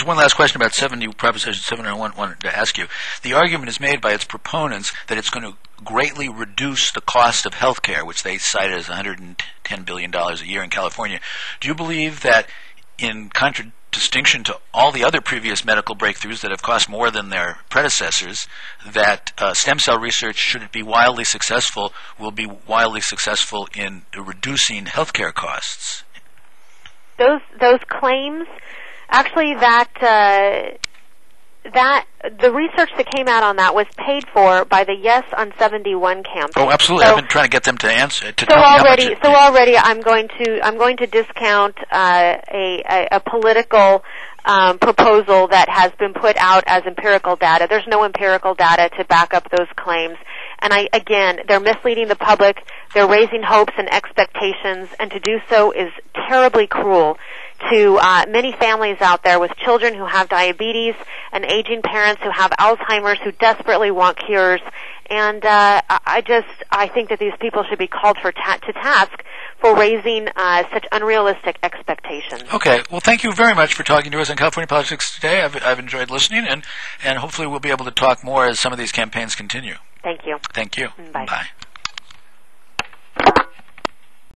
One last question about Proposition 7 I wanted to ask you. The argument is made by its proponents that it's going to greatly reduce the cost of health care, which they cite as $110 billion a year in California. Do you believe that, in contradistinction to all the other previous medical breakthroughs that have cost more than their predecessors, that stem cell research, should it be wildly successful, will be wildly successful in reducing health care costs? Those claims, actually, that the research that came out on that was paid for by the Yes on 71 campaign. Oh, absolutely! So, I've been trying to get them to answer. Already, I'm going to discount a political proposal that has been put out as empirical data. There's no empirical data to back up those claims. And they're misleading the public. They're raising hopes and expectations, and to do so is terribly cruel to many families out there with children who have diabetes and aging parents who have Alzheimer's who desperately want cures. And I think that these people should be called to task for raising such unrealistic expectations. Okay. Well, thank you very much for talking to us on California Politics Today. I've enjoyed listening, and hopefully we'll be able to talk more as some of these campaigns continue. Thank you. Thank you. Bye. Bye.